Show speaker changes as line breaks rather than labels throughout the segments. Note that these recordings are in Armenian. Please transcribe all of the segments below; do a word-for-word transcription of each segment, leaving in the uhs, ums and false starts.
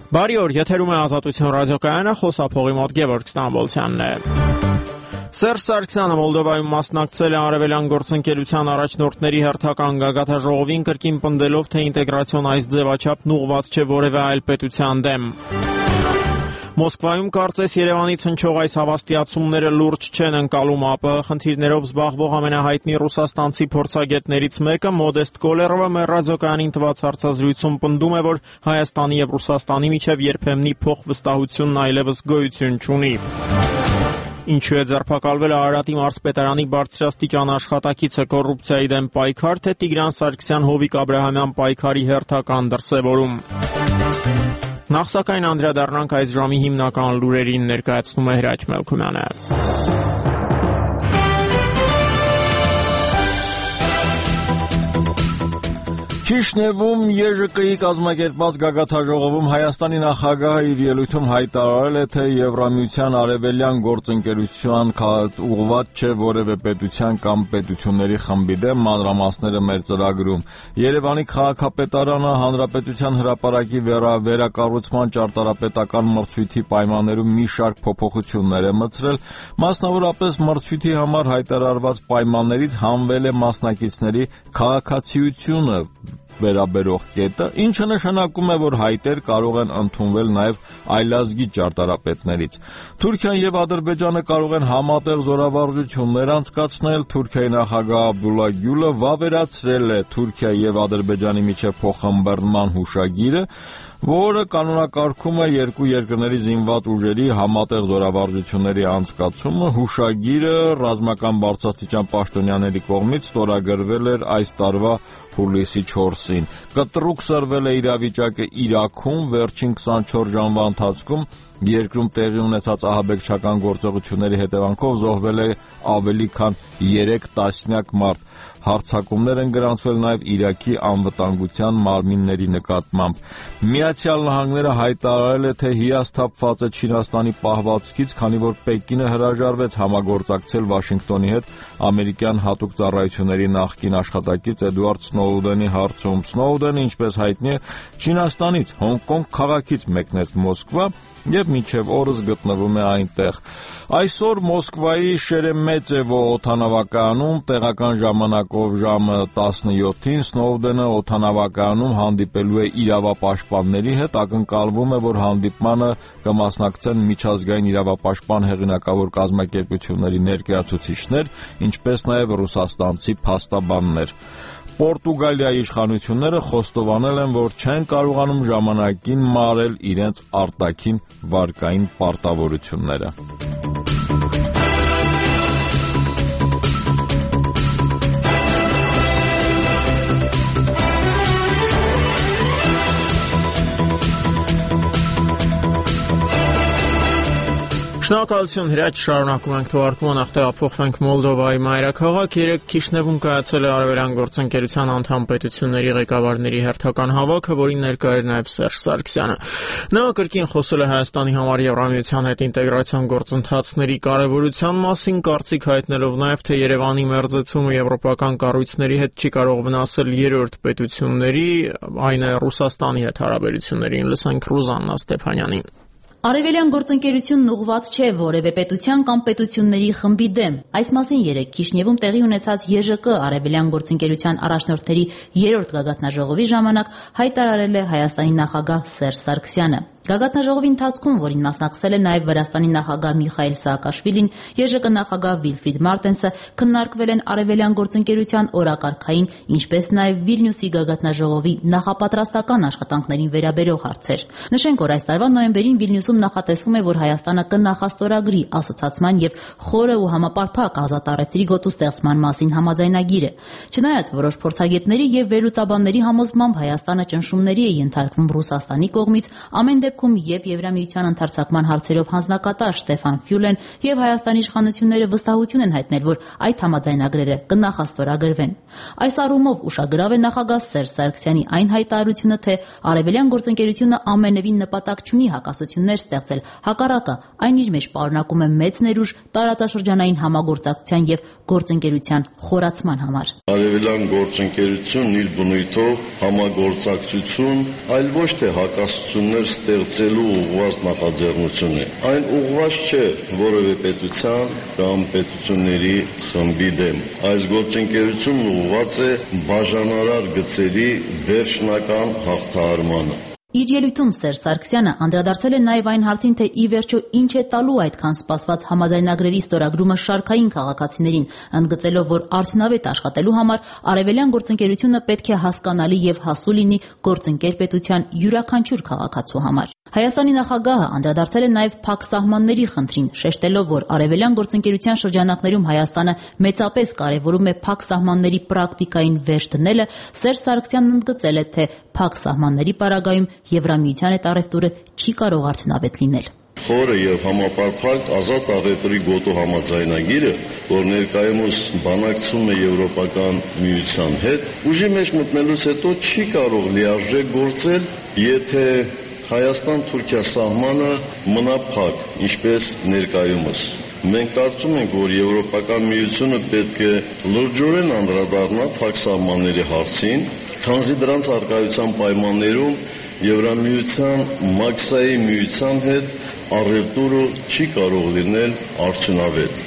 Բարի օր, եթերում է Ազատություն ռադիոկայանը, խոսափողի մոտ Գևորգ Ստամբոլցյանն է։ Սերժ Սարգսյանը Մոլդովայում մասնակցել է արևելյան գործընկերության առաջնորդների հերթական գագաթնաժողովին, կրկին պնդելով, թե ինտեգրացիոն այս ձևաչափն ուղղված չէ որևէ այլ պետության դեմ։ Մոսկվայում կարծես Երևանից հնչող այս հավաստիացումները լուրջ չեն ընկալում ԱՊՀ խնդիրներով զբաղվող ամենահայտնի ռուսաստանցի փորձագետներից մեկը Մոդեստ Կոլերովը մեր ռադիոկայանին տված հարցազրույցում պնդում է, որ Հայաստանի եւ Ռուսաստանի միջև երբեմնի փոխվստահությունն այլևս գոյություն չունի։ Ինչու է ձերբակալվել Արարատի մարզպետարանի բարձրաստիճան աշխատակիցը կոռուպցիայի դեմ պայքար, թե Տիգրան Սարգսյան Հովիկ Աբրահամյան պայքարի հերթական դրսևորում։ Նախ սակայն անդրադառնանք այս ժամի հիմնական լուրերին, ներկայացնում է Հրաչ Մելքումյանը։
Քիշնևում ԵԺԿ-ի կազմակերպված գագաթնաժողովում Հայաստանի նախագահը իր ելույթում հայտարարել է, թե Եվրամիության արևելյան գործընկերության ուղղված չէ որևէ պետության կամ պետությունների խմբի դեմ, մանրամասները մեր ծրագրում։ Երևանի քաղաքապետարանը Հանրապետության հրապարակի վերակառուցման ճարտարապետական մրցույթի պայմաններում մի շարք փոփոխություններ է մտցրել, մասնավորապես մրցույթի համար հայտարարված պայմաններից հանվել է մասնակիցների քաղաքացիությունը վերաբերող կետը, ինչը նշանակում է, որ հայտեր կարող են ընդունվել նաև այլազգի ճարտարապետներից։ Թուրքիան եւ Ադրբեջանը կարող են համատեղ զորավարժություններ անցկացնել։ Թուրքիայի նախագահ Աբդուլլա Գյուլը վավերացրել է Թուրքիա եւ Ադրբեջանի միջև փոխըմբռնման հուշագիրը, որը կանոնակարգում է երկու երկրների զինված ուժերի համատեղ զորավարժությունների անցկացումը։ Հուշագիրը ռազմական բարձրաստիճան պաշտոնյաների կողմից ստորագրվել էր այս տարվա հուլիսի չորսին։ Կտրուկ սրվել է իրավիճակը Իրաքում, վերջին քսանչորս ժամվա ընթացքում երկրում տեղի ունեցած ահաբեկչական գործողությունների հետևանքով զոհվել է ավելի քան երեք տասնյակ մարդ։ Հարձակումներ են գրանցվել նաև Իրաքի անվտանգության մարմինների նկատմամբ։ Միացյալ Նահանգները հայտարարել է, թե հիասթափված է Չինաստանի պահվածքից, քանի որ Պեկինը հրաժարվեց համագործակցել Վաշինգտոնի հետ ամերիկյան հատուկ ծառայությունների նախկին աշխատակից Էդուարդ Սնոուդենի հարցում։ Սնոուդենը, ինչպես հայտնի է, Չինաստանից Հոնկոնգ քաղաքից մեկնեց Մոսկվա եւ մինչեւ օրս գտնվում է այնտեղ։ Այսօր Մոսկվայի Շերեմետևո օդանավակայանում տեղական ժամանակով ժամը տասնյոթին Սնոուդենը օդանավակայանում հանդիպելու է իրավապաշտպանների հետ, ակնկալվում է, որ հանդիպմանը կմասնակցեն միջազգային իրավապաշտպան հեղինակավոր կազմակերպությունների ներկայացուցիչներ, ինչպես նաև ռուսաստանցի փաստաբաններ։ Պորտուգալիայի իշխանությունները խոստովանել են, որ չեն կարողանում ժամանակին մարել իրենց արտաքին վարկային պարտավորությունները։
Շնորհակալություն, Հրաչ, շարունակում ենք թողարկումը, նախ տեղափոխվենք Մոլդովայի մայրաքաղաք։ Երեկ Քիշնևում կայացել է արևելյան գործընկերության անդամ պետությունների ղեկավարների հերթական հավաքը, որին ներկա էր նաև Սերժ Սարգսյանը։ Նա կրկին խոսել է Հայաստանի համար Եվրամիության հետ ինտեգրացիան գործընթացների կարևորության մասին, կարծիք հայտնելով նաև, թե Երևանի մերձեցումը եվրոպական կառույցների հետ չի կարող վնասել երրորդ պետությունների, այն է Ռուսաստանի հետ հարաբերություններին։ Լսենք Ռուզաննա Ստեփանյանին։
Արևելյան գործընկերությունն ուղղված չէ որևէ պետության կամ պետությունների խմբի դեմ։ Այս մասին երեկ Քիշնևում տեղի ունեցած ԵԺԿ արևելյան գործընկերության առաջնորդների երրորդ գագաթնաժողովի ժամանակ հայտարարել է Հայաստանի նախագահ Սերժ Սարգսյանը։ Գագաթնաժողովի ընթացքում, որին մասնակցել է նաև Վրաստանի նախագահ Միխայիլ Սաակաշվիլին, ԵԺԿ նախագահ Վիլֆրիդ Մարտենսը, քննարկվել են արևելյան գործընկերության օրակարգային, ինչպես նաև Վիլնյուսի գագաթնաժողովի նախապատրաստական աշխատանքներին վերաբերող հարցեր։ Նշենք, որ այս տարվա նոյեմբերին Վիլնյուսում նախատեսվում է, որ Հայաստանը կնախաստորագրի ասոցացման եւ խորը ու համապարփակ ազատ առևտրի գոտու ստեղծման մասին համաձայնագիրը։ Չնայած որոշ փորձագետների եւ վերլուծաբանների համոզմամբ Հայաստանը ճնշումների է ենթարկվում Ռուսաստանի կողմից, ամեն դեպքում եւ Եվրամիության ընդարձակման հարցերով հանձնակատար Ստեֆան Ֆյուլեն եւ Հայաստանի իշխանությունները վստահություն են հայտնել, որ այդ համաձայնագրերը կնախաստորագրվեն։ Այս առումով ուշագրավ է նախագահ Սերժ Սարգսյանի այն հայտարարությունը, թե արևելյան գործընկերությունը ամենևին նպատակ չունի հակասություններ ստեղծել, հակառակը, այն իր մեջ պարունակում է մեծ ներուժ տարածաշրջանային համագործակցության եւ գործընկերության խորացման համար։
Արևելյան գործընկերությունն իր բնույթով համագործակցություն, այլ ոչ թե հակասություններ ստեղծել գործելու ուղղված նախաձեռնություն է։ Այն ուղղված չէ որևէ պետության կամ պետությունների խմբի դեմ։ Այս գործընկերությունն ուղղված է բաժանարար գծերի վերջնական հաղթահարմանը։
Իր ելույթում Սերժ Սարգսյանը անդրադարձել է նաև այն հարցին, թե ի վերջո ինչ է տալու այդքան սպասված համաձայնագրերի ստորագրումը շարքային քաղաքացիներին, ընդգծելով, որ արդյունավետ աշխատելու համար արևելյան գործընկերությունը պետք է հասկանալի եւ հասու լինի գործընկեր պետության յուրաքանչյուր քաղաքացու համար։ Հայաստանի նախագահը անդրադարձել է նաև փակ սահմանների խնդրին, շեշտելով, որ արևելյան գործընկերության շրջանակներում Հայաստանը մեծապես կարևորում է փակ սահմանների պրակտիկային վերջ դնելը, Սերժ Սարգսյանն ընդգծել է, թե փակ սահմանների պարագայում Եվրամիության հետ առևտուրը չի կարող արդյունավետ լինել։
Խորը եւ համապարփակ ազատ առևտրի գոտու համաձայնագիրը, որ ներկայումս բանակցում է Եվրոպական միության հետ, ուժի մեջ մտնելուց հետո չի կարող լիարժեք գործել, եթե Հայաստան-Թուրքիա սահմանը մնա փակ, ինչպես ներկայումս։ Մենք կարծում ենք, որ Եվրոպական միությունը պետք է լրջորեն անդրադառնա փակ սահմանների հարցին, քանզի դրանց առկայության պայմաններում Եվրամիության մաքսային միության հետ առևտուրը չի կարող լինել արդյունավետ։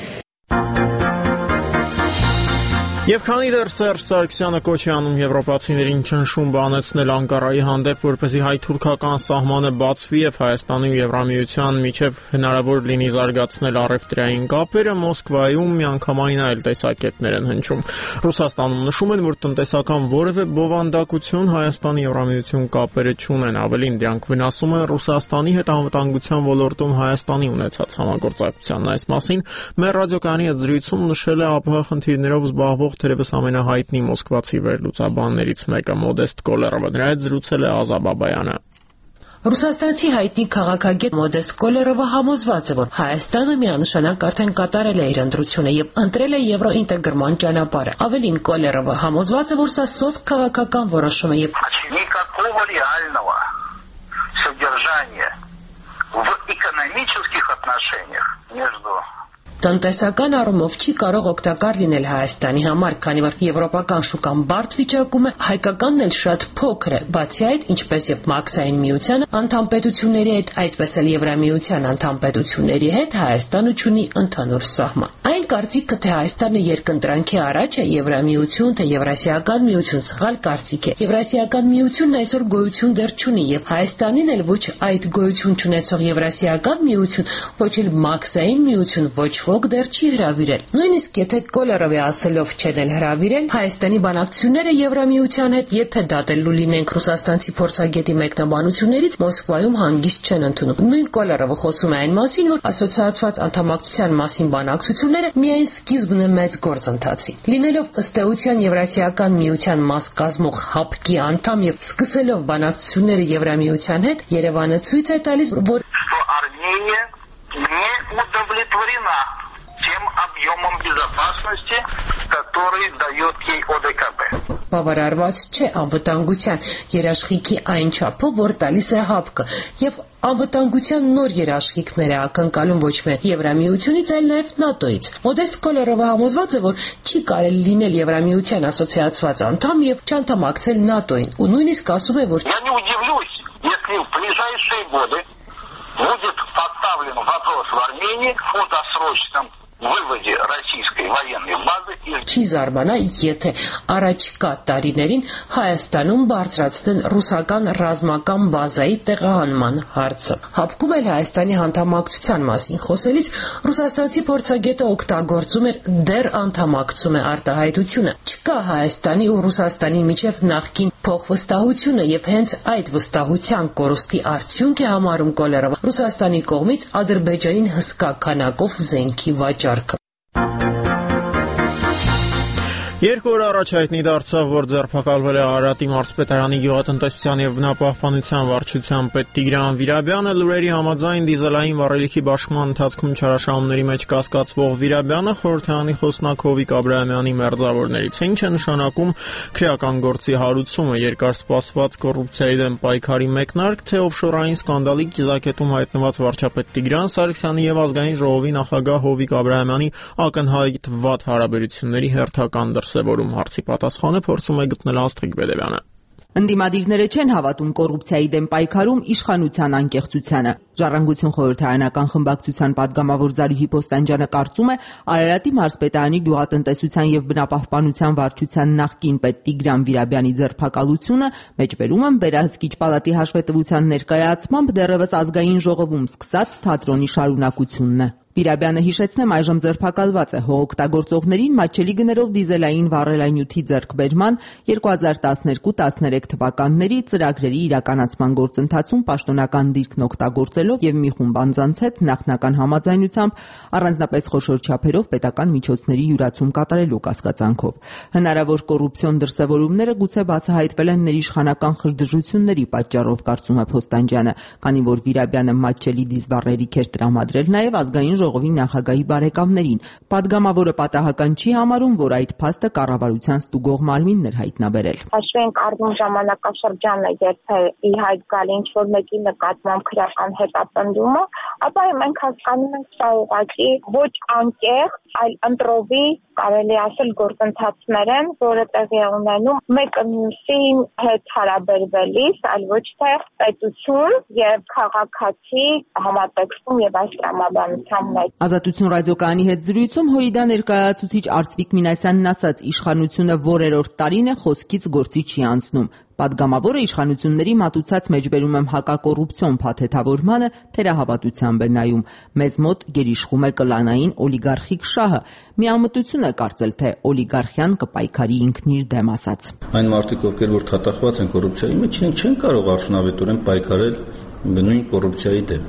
Եվ քանի դեռ Սերժ Սարգսյանը կոչ է անում եվրոպացիներին ճնշում բանեցնել Անկարայի հանդեպ, որպեսզի հայ-թուրքական սահմանը բացվի եւ Հայաստանի ու Եվրամիության միջև հնարավոր լինի զարգացնել առևտրային կապերը, Մոսկվայում միանգամայն այլ տեսակետներ են հնչում։ Ռուսաստանում նշում են, որ տնտեսական որևէ բովանդակություն Հայաստանի-Եվրամիություն կապերը չունեն, ավելին դրանք վնասում են Ռուսաստանի հետ անվտանգության ոլորտում Հայաստանի ունեցած համագործակցությանն։ Այս մասին մեր ռադիոկայանի հետ զրույցում նշել է ԱՊՀ խնդիրներով զբաղվող թերևս ամենահայտնի մոսկվացի վերլուծաբաններից մեկը Մոդեստ Կոլերովը, նրա հետ զրուցել է Ազա Բաբայանը։
Ռուսաստանցի հայտնի քաղաքագետ Մոդեստ Կոլերովը համոզված է, որ Հայաստանը միանշանակ արդեն կատարել է իր ընտրությունը եւ ընտրել է եվրոինտեգրման ճանապարհը։ Ավելին Կոլերովը համոզված է, որ սա սոսկ քաղաքական որոշում է եւ
никакого реального содержания в экономических отношениях между
Տնտեսական առումով չի կարող օգտակար լինել Հայաստանի համար, քանի որ եվրոպական շուկան բարդ վիճակում է, հայկականն էլ շատ փոքր է։ Բացի այդ, ինչպես եւ Մաքսային միության անդամ պետությունների հետ, այդպես էլ Եվրամիության անդամ պետությունների հետ Հայաստանը ունի ընդհանուր սահման։ Այն կարծիքը, թե Հայաստանը երկընտրանքի առաջ է, Եվրամիություն թե Եվրասիական միություն, սխալ կարծիք է։ Եվրասիական միությունն այսօր գոյություն դեռ չունի եւ Հայաստանին էլ ոչ այդ գոյություն չունեցող Եվրասիական միություն, ոչ էլ Մաքսային միություն, ոչ ոք դեռ չի հրավիրել։ Նույնիսկ եթե Կոլերովի ասելով չեն էլ հրավիրել, Հայաստանի բանակցությունները Եվրամիության հետ, եթե դատելու լինենք ռուսաստանցի փորձագետի մեկնաբանություններից, Մոսկվայում հանգիստ չեն ընդունում։ Նույն Կոլերովը խոսում է այն մասին, որ ասոցիացված անդամակցության մասին բանակցությունները միայն սկիզբն է մեծ գործընթացի։ Լինելով ըստ էության Եվրասիական միության մաս կազմող ՀԱՊԿ-ի անդամ եւ սկսելով բանակցությունները Եվրամիության հետ, Երևանը ցույց է տալիս, որ
Армения не удовлетворена тем объемом безопасности, который дает ей О Д К Б.
Բավարարված չէ անվտանգության երաշխիքի այն չափով, որ տալիս է ՀԱՊԿ-ը, եւ անվտանգության նոր երաշխիքներ է ակնկալում ոչ միայն Եվրամիությունից, այլ նաեւ ՆԱՏՕ-ից։ Մոդեստ Կոլերովը համոզված է, որ չի կարելի լինել Եվրամիության ասոցիացված անդամ եւ չանդամակցել ՆԱՏՕ-ին, ու նույնիսկ ասում է, որ
Я не удивлюсь, если в ближайшие годы будет поставлен вопрос в Армении о досрочном выводе российской военной базы из
Չի զարմանա, եթե առաջիկա տարիներին Հայաստանում բարձրացնեն ռուսական ռազմական բազայի տեղահանման հարցը։ ՀԱՊԿ-ում էլ Հայաստանի անդամակցության մասին խոսելիս ռուսաստանցի փորձագետը օգտագործում էր դեռ անդամակցում է արտահայտությունը։ Չկա Հայաստանի ու Ռուսաստանի միջև նախկին փոխվստահությունը եւ հենց այդ վստահության կորուստի արդյունք է համարում Կոլերովը Ռուսաստանի կողմից Ադրբեջանին հսկա քանակով զենքի վաճառքը։
Երկու օր առաջ հայտնի դարձավ, որ ձերբակալվել է Արարատի մարզպետարանի գյուղատնտեսության եւ բնապահպանության վարչության պետ Տիգրան Վիրաբյանը։ Լուրերի համաձայն դիզելային վառելիքի բաշխման ընթացքում չարաշահումների մեջ կասկածվող Վիրաբյանը խորհրդարանի խոսնակ Հովիկ Աբրահամյանի մերձավորներից է, ինչ է նշանակում քրեական գործի հարուցումը, երկար սպասված կոռուպցիայի դեմ պայքարի մեկնարկ, թե օֆշորային սկանդալի կիզակետում հայտնված վարչապետ Տիգրան Սարգսյանի եւ ազգային ժողովի նախագահ Հովիկ Աբրահամյանի ակնհայտ վատ հարաբերությունների հերթական դրսևորում, հարցի պատասխանը փորձում է գտնել Աստղիկ Բեդևյանը։
Ընդդիմադիրները չեն հավատում կոռուպցիայի դեմ պայքարում իշխանության անկեղծությանը։ Ժառանգություն խորհրդարանական խմբակցության падգամավոր Զարուհի Փոստանջյանը կարծում է, Արարատի մարզպետարանի գյուղատնտեսության եւ բնապահպանության վարչության նախկին պետ Տիգրան Վիրաբյանի ձերբակալությունը մեջբերում են Բերահսկիչ պալատի հաշվետվության ներկայացմամբ դեռևս ազգային ժողովում սկսած թատրոնի շարունակությունն է։ Վիրաբյանը հիշեցնեմ այժմ ձերբակալված է հողօգտագործողներին մատչելի գներով դիզելային վառելանյութի ձեռքբերման երկու հազար տասներկու տասներեք թվականների ծրագրերի իրականացման գործընթացում պաշտոնական դիրքն օգտագործելով եւ մի խումբ անձանց հետ նախնական համաձայնությամբ առանձնապես խոշոր չափերով պետական միջոցների յուրացում կատարելու կասկածանքով։ Հնարավոր կոռուպցիոն դրսևորումները գուցե բացահայտվել են ներիշխանական խժդժությունների պատճառով, կարծում է Փոստանջյանը, քանի որ Վիրաբյանը մատչելի դիզվառերիք էր տրամադրել նաեւ ազգային ժողովի նախագահի բարեկամներին։ Պատգամավորը պատահական չի համարում, որ այդ փաստը կառավարության ստուգող մարմինն էր հայտնաբերել։
Հաշվի ենք առնում ժամանակաշրջանը, երբ է ի հայտ գալի ինչ-որ մեկի նկատմամբ քրեական հետապնդումը, ապա մենք հասկանում ենք սա ուղղակի ոչ անկեղծ, այլ ընտրովի, կարելի ասել, գործընթացներ են, որը տեղի է ունենում մեկը մյուսին հետ հարաբերվելիս, այլ ոչ թե պետություն եւ քաղաքացի համատեքստում եւ այս տրամաբանությամբ։
Ազատություն ռադիոկայանի հետ զրույցում ՀՅԴ ներկայացուցիչ Արծվիկ Մինասյանն ասաց, իշխանությունը որերորդ տարին է խոսքից գործի չի անցնում։ Պատգամավորը իշխանությունների մատուցած մեջբերում եմ հակակոռուպցիոն փաթեթավորմանը թերահավատությամբ է նայում։ Մեզ մոտ գերիշխում է կլանային օլիգարխիկ շահը։ Միամտություն է կարծել, թե օլիգարխիան կպայքարի ինքն իր դեմ ասաց։
Այն մարդիկ, ովքեր որ թաթախված են կոռուպցիայի մեջ, իրենք չեն կարող արդյունավետորեն պայքարել նույն կոռուպցիայի դեմ։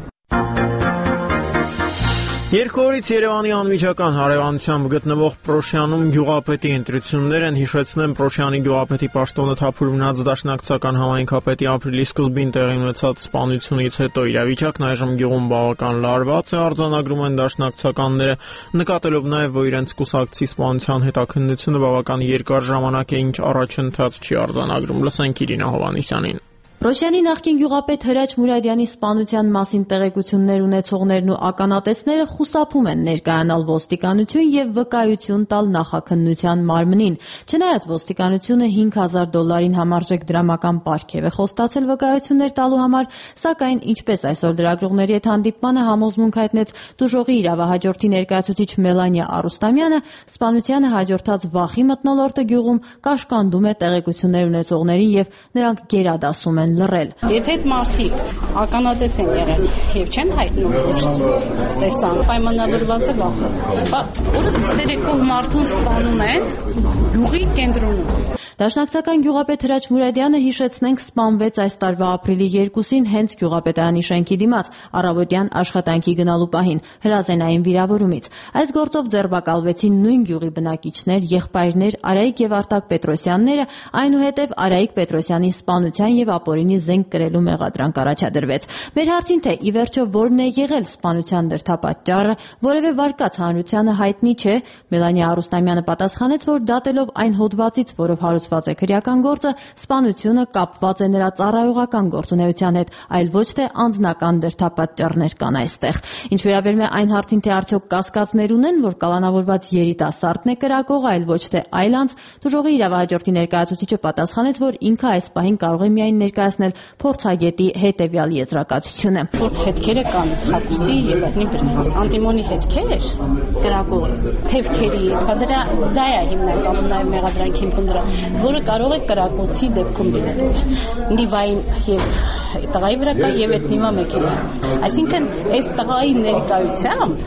Երկու օրից Երևանի անմիջական հարևանությամբ գտնվող Պրոշյանում գյուղապետի ընտրություններ են, հիշեցնեմ, Պրոշյանի գյուղապետի պաշտոնը թափուր մնաց դաշնակցական համայնքապետի ապրիլի սկզբին տեղի ունեցած սպանությունից հետո իրավիճակն այժմ գյուղում բավական լարված է, արձանագրում են դաշնակցականները, նկատելով նաև, որ իրենց կուսակցի սպանության հետաքննությունը բավական երկար ժամանակ է, ինչ առաջընթաց չի արձանագրում։ Լսենք Իրինա Հովհաննիսյանին։
Պրոշյանի նախկին գյուղապետ Հրաչ Մուրադյանի սպանության մասին տեղեկություններ ունեցողներն ու ականատեսները խուսափում են ներկայանալ ոստիկանություն եւ վկայություն տալ նախաքննության մարմնին։ Չնայած ոստիկանությունը հինգ հազար դոլարին համարժեք դրամական պարգև է խոստացել վկայություններ տալու համար, սակայն ինչպես այսօր լրագրողների հետ հանդիպմանը համոզմունք հայտնեց դուժողի իրավահաջորդի ներկայացուցիչ Մելանիա Արուստամյանը, սպանությանը հաջորդած վախի մթնոլորտը գյուղում կաշկանդում է տեղեկություններ ունեցողներին եւ նրանք գերադասում են լռել։
Եթե այդ մարդիկ ականատես են եղել եւ չեն հայտնում, որ տեսան, պայմանավորված է վախով։ Որը ցերեկով մարդուն սպանում են գյուղի կենտրոնում։
Դաշնակցական գյուղապետ Հրաչ Մուրադյանը, հիշեցնենք, սպանվեց այս տարվա ապրիլի երկուսին հենց գյուղապետարանի շենքի դիմաց առավոտյան աշխատանքի գնալու պահին հրազենային վիրավորումից։ Այս գործով ձերբակալվեցին նույն գյուղի բնակիչներ, եղբայրներ Արայիկ եւ Արտակ Պետրոսյանները, այնուհետև Արայիկ Պետրոսյանի սպանության եւ ապօրինի զենք կրելու մեղադրանք առաջադրվեց։ Մեր հարցին, թե ի վերջո որն է եղել սպանության դրդապատճառը, որևէ վարկած հանրությանը հայտնի չէ, Մելանիա Արուստամյանը պատասխանեց, որ դատելով այն հոդվածից, որով հարուցված է քրեական գործը, սպանությունը կապված է նրա ծառայողական գործունեության հետ, այլ ոչ թե անձնական դրդապատճառներ կան այստեղ։ Ինչ վերաբերում է այն հարցին, թե արդյոք կասկածներ ունեն, որ կալանավորված երիտասարդն է կրակողը, այլ ոչ թե այլ անձ, դուժողի իրավահաջորդի ներկայացուցիչը պատասխանեց, որ ինքը այս պահին կարող է միայն ներկայացնել փորձագետի հետևյալ եզրակացությունը։
Որ հետքերը կան հագուստի եւ բռնի բռնած անտիմոնի հետքեր կրակողի թևքերի, դրա դա է հիմնականում նաեւ մեղադրանքի հիմքերը, որը կարող է կրակոցի դեպքում լինել։ Նիվային եւ տղայի վրա կա եւ այդ նիվա մեքենա։ Այսինքն այս տղայի ներկայությամբ,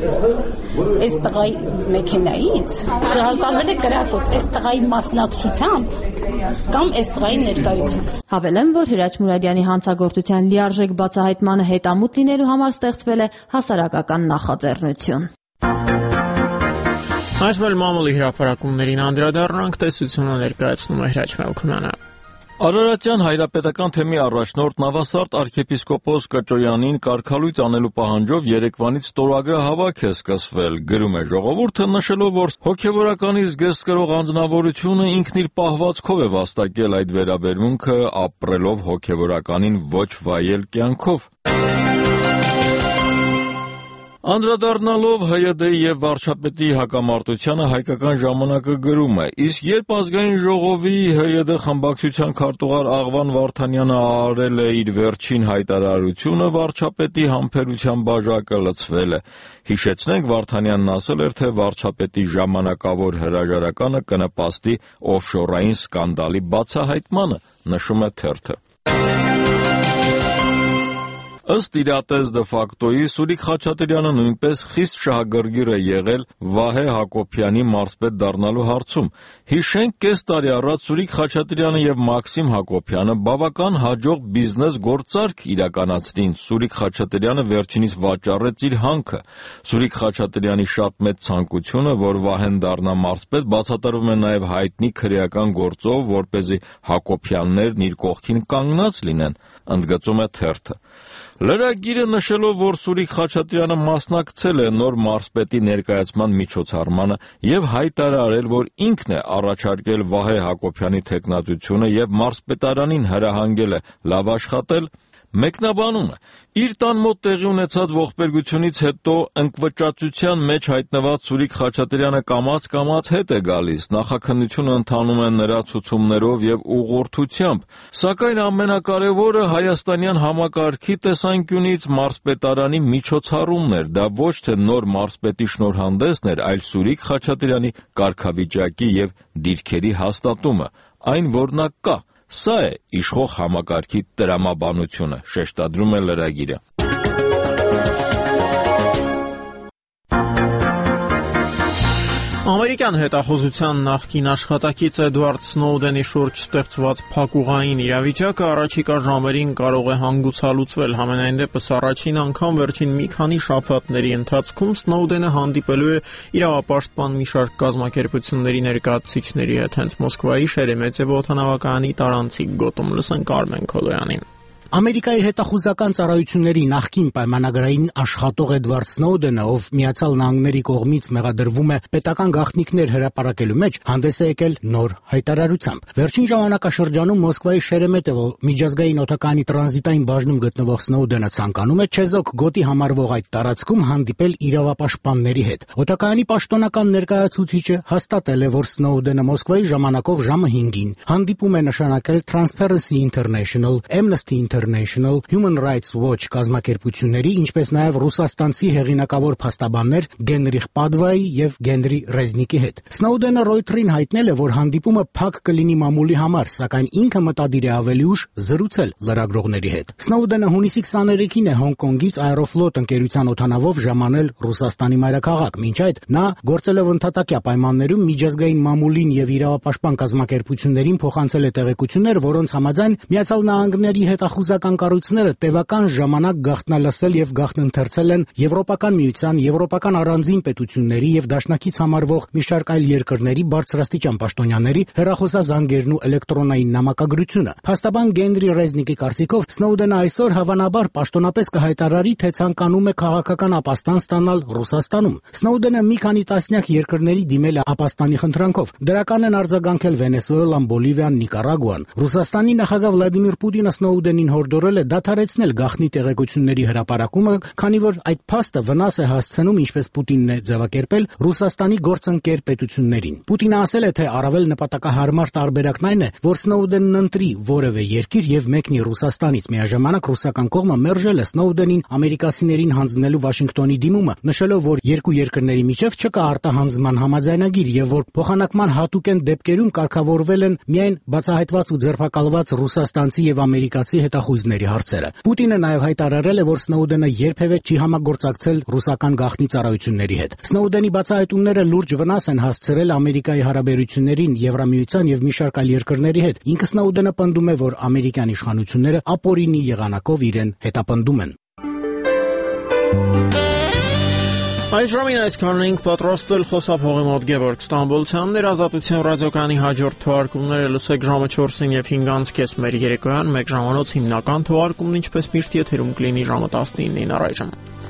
այս տղայի մեքենայից կարվել է կրակոց, այս տղայի մասնակցությամբ կամ այս տղայի ներկայությամբ։
Հավելեմ, որ Հրաչ Մուրադյանի հանցագործության լիարժեք բացահայտմանը հետամուտ լինելու համար ստեղծվել է հասարակական նախաձեռնություն։
Այսօր մամուլի հրապարակումներին անդրադառնանք, տեսությունը ներկայացնում է Հրաչ Մելքոնյանը։
Արարատյան հայրապետական թեմի առաջնորդ Նավասարդ arczepiskopos Կճոյանին կարգալույց անելու պահանջով երեկվանից ստորագրահավաք է սկսվել, գրում է ժողովուրդը, նշելով, որ հոգևորականի զգեստ կրող անձնավորությունը ինքն իր պահվածքով է վաստակել այդ վերաբերմունքը, ապրելով հոգևորականին ոչ վայել կյանքով։ Անդրադառնալով Հ Յ D եւ վարչապետի հակամարտությանը հայկական ժամանակը գրում է. իսկ երբ ազգային ժողովի Հ Յ D խմբակցության քարտուղար Աղվան Վարդանյանը արել է իր վերջին հայտարարությունը, վարչապետի համբերության բաժակը լցվել է։ Հիշեցնենք, Վարդանյանն ասել էր, թե վարչապետի ժամանակավոր հրաժարականը կնպաստի օֆշորային սկանդալի բացահայտմանը, նշում է թերթը։ Ըստ իրատես դե ֆակտոյի Սուրիկ Խաչատրյանը նույնպես խիստ շահագրգիռ է եղել Վահե Հակոբյանի մարզպետ դառնալու հարցում։ Հիշենք, կես տարի առաջ Սուրիկ Խաչատրյանը եւ Մաքսիմ Հակոբյանը բավական հաջող բիզնես գործարք իրականացրին։ Սուրիկ Խաչատրյանը վերջինիս վաճառեց իր հանքը։ Սուրիկ Խաչատրյանի շատ մեծ ցանկությունը, որ Վահեն դառնա մարզպետ, բացատրվում է նաեւ հայտնի քրեական գործով, որպեսզի Հակոբյաններն իր կողքին կանգնած լինեն, ընդգծում է թերթը։ Լրագիրը նշելով, որ Սուրիկ Խաչատրյանը մասնակցել է նոր մարզպետի ներկայացման միջոցառմանը եւ հայտարարել, որ ինքն է առաջարկել Վահե Հակոբյանի թեկնածությունը եւ մարզպետարանին հրահանգել է լավ աշխատել, մեկնաբանում է. իր տան մոտ տեղի ունեցած ողբերգությունից հետո ընկճվածության մեջ հայտնված Սուրիկ Խաչատրյանը կամաց-կամաց հետ է գալիս, նախաքննությունը ընթանում է նրա ցուցումներով եւ ուղղորդությամբ, սակայն ամենակարևորը հայաստանյան համակարգի տեսանկյունից մարզպետարանի միջոցառումն էր, դա ոչ թե նոր մարզպետի շնորհանդեսն էր, այլ Սուրիկ Խաչատրյանի կարգավիճակի եւ դիրքերի հաստատումը, այն որ նա կա։ Սա է իշխող համակարգի տրամաբանությունը, շեշտադրում է լրագիրը։
Ամերիկյան հետախուզության նախկին աշխատակից Էդվարդ Սնոուդենի շուրջ ստեղծված փակուղային իրավիճակը առաջիկա ժամերին կարող է հանգուցալուծվել, համենայն դեպս առաջին անգամ վերջին մի քանի շաբաթների ընթացքում Սնոուդենը հանդիպելու է իրավապաշտպան մի շարք կազմակերպությունների ներկայացուցիչների հետ, հենց Մոսկվայի Շերեմետյևո օդանավակայանի տարանցիկ գոտում։ Լսենք Արմեն Քոլոյանին։
Ամերիկայի հետախուզական ծառայությունների նախկին պայմանագրային աշխատող Էդվարդ Սնոուդենը, ով Միացյալ Նահանգների կողմից մեղադրվում է պետական գաղտնիքներ հրապարակելու մեջ, հանդես է եկել նոր հայտարարությամբ։ Վերջին ժամանակաշրջանում Մոսկվայի Շերեմետյևո միջազգային օդակայանի տրանզիտային բաժնում գտնվող Սնոուդենը ցանկանում է Չեզոք գոտի համարվող այդ տարածքում հանդիպել իրավապաշտպանների հետ։ Օդակայանի պաշտոնական ներկայացուցիչը հաստատել է, որ Սնոուդենը Մոսկվայի ժամանակով ժամը հինգին հանդիպում է նշանակել Transparency International, Amnesty International, Human Rights Watch կազմակերպությունների, ինչպես նաև ռուսաստանցի հեղինակավոր փաստաբաններ Գենրիխ Պադվայի եւ Գենրի Ռեզնիկի հետ։ Սնոուդենը Ռոյթերին հայտնել է, որ հանդիպումը փակ կլինի մամուլի համար, սակայն ինքը մտադիր է ավելի ուշ զրուցել լրագրողների հետ։ Սնոուդենը հունիսի քսաներեքին է Հոնկոնգից Aeroflot ընկերության օդանավով ժամանել Ռուսաստանի մայրաքաղաք։ Մինչ այդ նա գործելով ընդհատակյա պայմաններում միջազգային մամուլին եւ իրավապաշտպան կազմակերպություններին փոխանցել է տեղեկություններ, որոնց համաձայն Միացյալ Նահանգների հետախուզական կառույցները տևական ժամանակ գաղտնալսել եւ գաղտնընթերցել են Եվրոպական միության, եվրոպական առանձին պետությունների եւ դաշնակից համարվող մի շարք այլ երկրների բարձրաստիճան պաշտոնյաների հեռախոսազանգերն ու էլեկտրոնային նամակագրությունը։ Փաստաբան Գենրի Ռեզնիկի կարծիքով Սնոուդենը այսօր հավանաբար պաշտոնապես կհայտարարի, թե ցանկանում է քաղաքական ապաստան ստանալ Ռուսաստանում։ Սնոուդենը մի քանի տասնյակ երկրների դիմել է ապաստանի խնդրանքով։ Դրական են արձագանքել Վենեսուելան, Բոլիվիան, Նիկարագուան։ Ռուսաստանի նախագահ Վլադիմիր Պուտինը Սնոուդենին հորդորել է դադարեցնել գաղտնի տեղեկությունների հրապարակումը, քանի որ այդ փաստը վնաս է հասցնում, ինչպես Պուտինն է ձևակերպել, Ռուսաստանի գործընկեր պետություններին։ Պուտինը ասել է, թե առավել նպատակահարմար տարբերակն այն է, որ Սնոուդենն ընտրի որևէ երկիր եւ մեկնի Ռուսաստանից։ Միաժամանակ ռուսական կողմը մերժել է Սնոուդենին ամերիկացիներին հանձնելու Վաշինգտոնի դիմումը, նշելով, որ երկու երկրների միջև չկա արտահանձնման համաձայնագիր եւ որ փոխանակման հատուկ են դեպքերում կարգավորվել են միայն բացահայտված ու ձերբակալված ռուսաստանցի եւ ամերիկացի հետախույզների հարցերը։ Պուտինը նաև հայտարարել է, որ Սնոուդենը երբևէ չի համագործակցել ռուսական գաղտնի ծառայությունների հետ։ Սնոուդենի բացահայտումները լուրջ վնաս են հասցրել Ամերիկայի հարաբերություններին Եվրամիության եւ մի շարք այլ երկրների հետ։ Ինքը Սնոուդենը պնդում է, որ ամերիկյան իշխանությունները ապօրինի եղանակով իրեն հետապնդում են։
Այս ժամին այսքանն ենք պատրաստել խոսափողի մոտ Գևորգ Ստամբոլցյանն էր, Ազատության ռադիոկայանի հաջորդ թողարկումները լսեք ժամը չորսին եւ հինգ կես մեր երեկոյան, մեկ ժամանոց հիմնական թողարկումն ինչպես միշտ եթերում կլինի ժամը տասնինին առայժմ։